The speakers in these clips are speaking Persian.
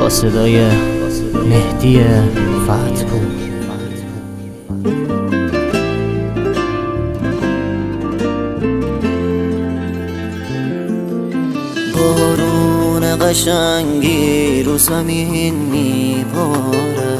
با صدای مهدی فتح‌پور. بارون قشنگی رو زمین میباره،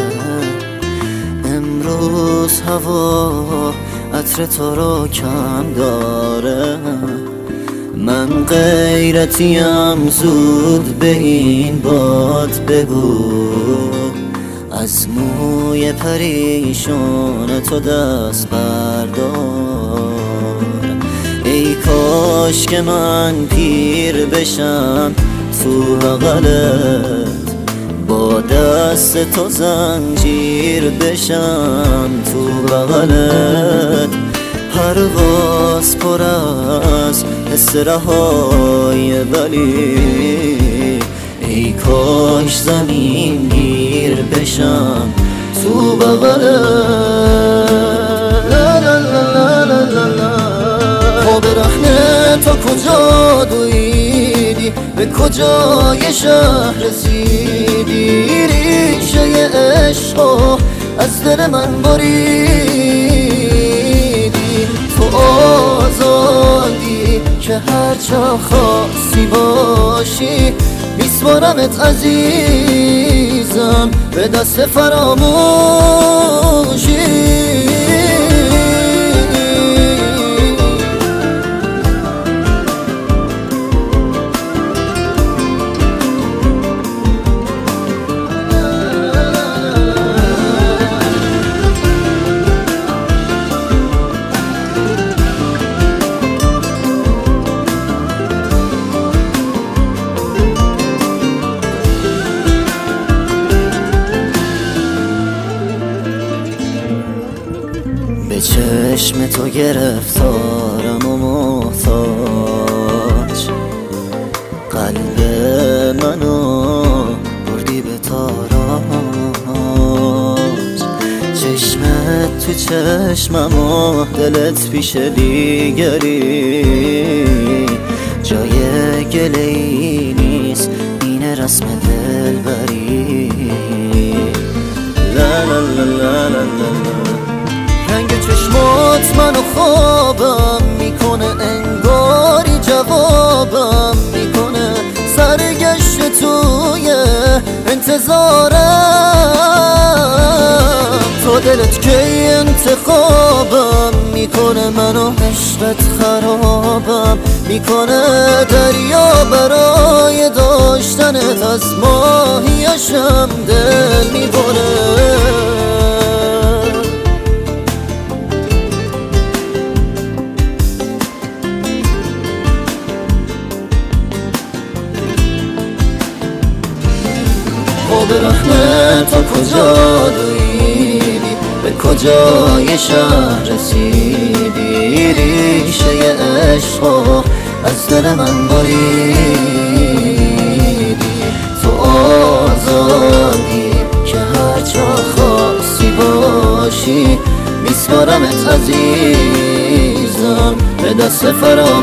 امروز هوا عطر تو رو کم داره. من غیرتیم، زود به این باد بگو، از موی پریشون تو دست بردار. ای کاش که من پیر بشم تو بغلت، با دست تو زنجیر بشم تو بغلت. پرواز پر از حس رهایی، ولی ای کاش زمین گیر بشم تو بغلت. خب رهنه تا کجا دویدی، به کجای شهر رسیدی؟ ریشه عشقو از دل من بریدی. تو آزادی که هرچه خاصی باشی، میسپارمت عزیزم به دست فراموشی. به چشم تو گرفتارم و محتاج، قلب منو بردی به تاراج. چشمت تو چشمم و دلت پیش دیگری، جای گله‌ای نیست، اینه رسم دلبری. لا لا لا لا لا لا. رنگ چشمات منو خوابم میکنه، انگاری جوابم میکنه. سرگشت توی انتظارم، تو دلت کی انتخابم میکنه، منو عشقت خرابم میکنه. دریا برای داشتنت از ماهیشم دل میبره. خب رهنه تا کجا دویدی، به کجای شهر رسیدی؟ ریشه عشقو از دل من بریدی. تو آزادی که هرچه خاصی باشی، میسپارمت عزیزم به دست فراموشی.